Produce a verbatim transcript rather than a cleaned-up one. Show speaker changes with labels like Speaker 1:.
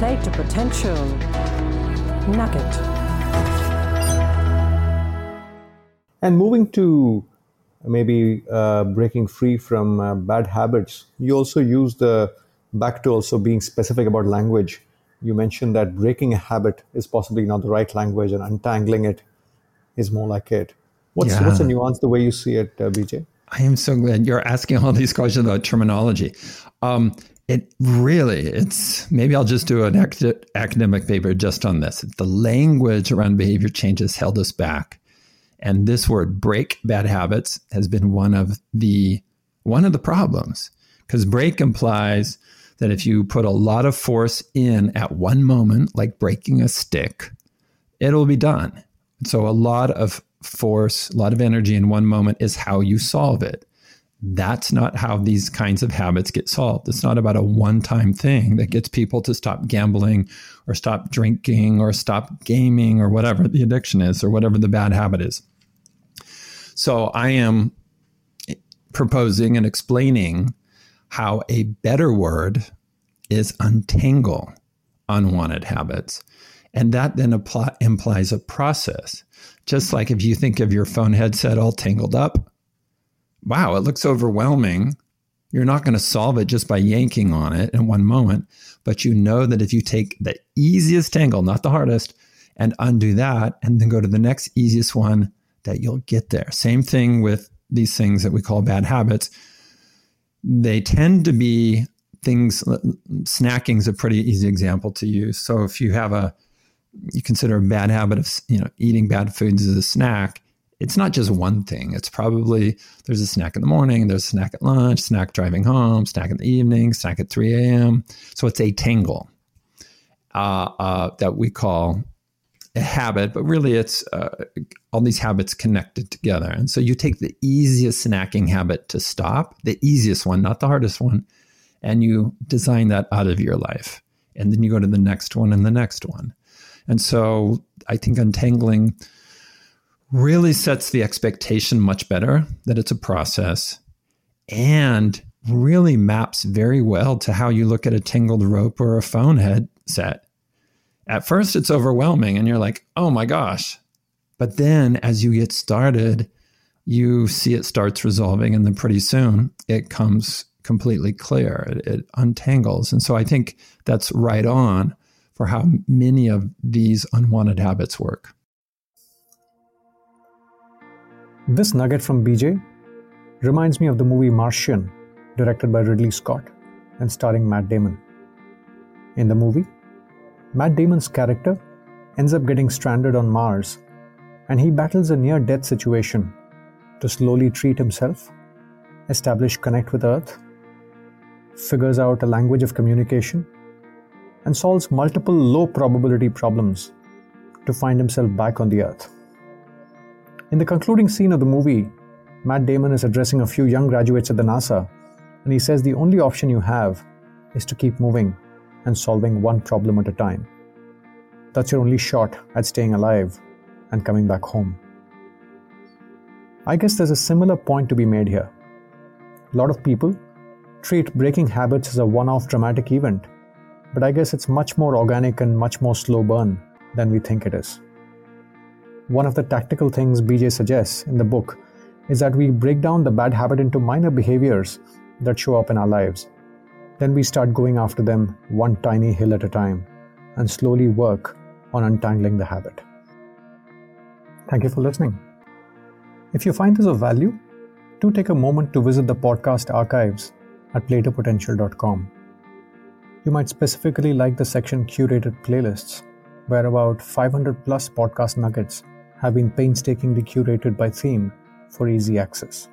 Speaker 1: Plato Potential Nugget.
Speaker 2: And moving to maybe uh, breaking free from uh, bad habits, you also use the, back to also being specific about language. You mentioned that breaking a habit is possibly not the right language and untangling it is more like it. What's,
Speaker 3: Yeah.
Speaker 2: what's the nuance, the way you see it, uh, B J?
Speaker 3: I am so glad you're asking all these questions about terminology. Um, it really, it's, maybe I'll just do an ac- academic paper just on this. The language around behavior change has held us back. And this word break bad habits has been one of the, one of the problems, because break implies that if you put a lot of force in at one moment, like breaking a stick, it'll be done. So a lot of force, a lot of energy in one moment is how you solve it. That's not how these kinds of habits get solved. It's not about a one-time thing that gets people to stop gambling or stop drinking or stop gaming or whatever the addiction is or whatever the bad habit is. So I am proposing and explaining how a better word is untangle unwanted habits. And that then apply, implies a process. Just like if you think of your phone headset all tangled up, wow, it looks overwhelming. You're not going to solve it just by yanking on it in one moment. But you know that if you take the easiest tangle, not the hardest, and undo that, and then go to the next easiest one, that you'll get there. Same thing with these things that we call bad habits. They tend to be things, snacking is a pretty easy example to use. So if you have a, you consider a bad habit of, you know, eating bad foods as a snack, it's not just one thing. It's probably, there's a snack in the morning, there's a snack at lunch, snack driving home, snack in the evening, snack at three a.m. So it's a tangle uh, uh, that we call a habit, but really it's uh, all these habits connected together. And so you take the easiest snacking habit to stop, the easiest one, not the hardest one, and you design that out of your life. And then you go to the next one and the next one. And so I think untangling really sets the expectation much better that it's a process and really maps very well to how you look at a tangled rope or a phone headset. At first, it's overwhelming and you're like, oh my gosh. But then as you get started, you see it starts resolving and then pretty soon it comes completely clear. It, it untangles. And so I think that's right on for how many of these unwanted habits work.
Speaker 2: This nugget from B J reminds me of the movie Martian, directed by Ridley Scott and starring Matt Damon. In the movie, Matt Damon's character ends up getting stranded on Mars, and he battles a near-death situation to slowly treat himself, establish connect with Earth, figures out a language of communication, and solves multiple low-probability problems to find himself back on the Earth. In the concluding scene of the movie, Matt Damon is addressing a few young graduates at the NASA, and he says the only option you have is to keep moving and solving one problem at a time. That's your only shot at staying alive and coming back home. I guess there's a similar point to be made here. A lot of people treat breaking habits as a one-off dramatic event, but I guess it's much more organic and much more slow burn than we think it is. One of the tactical things B J suggests in the book is that we break down the bad habit into minor behaviors that show up in our lives. Then we start going after them one tiny hill at a time and slowly work on untangling the habit. Thank you for listening. If you find this of value, do take a moment to visit the podcast archives at plato potential dot com. You might specifically like the section Curated Playlists, where about five hundred plus podcast nuggets have been painstakingly curated by theme for easy access.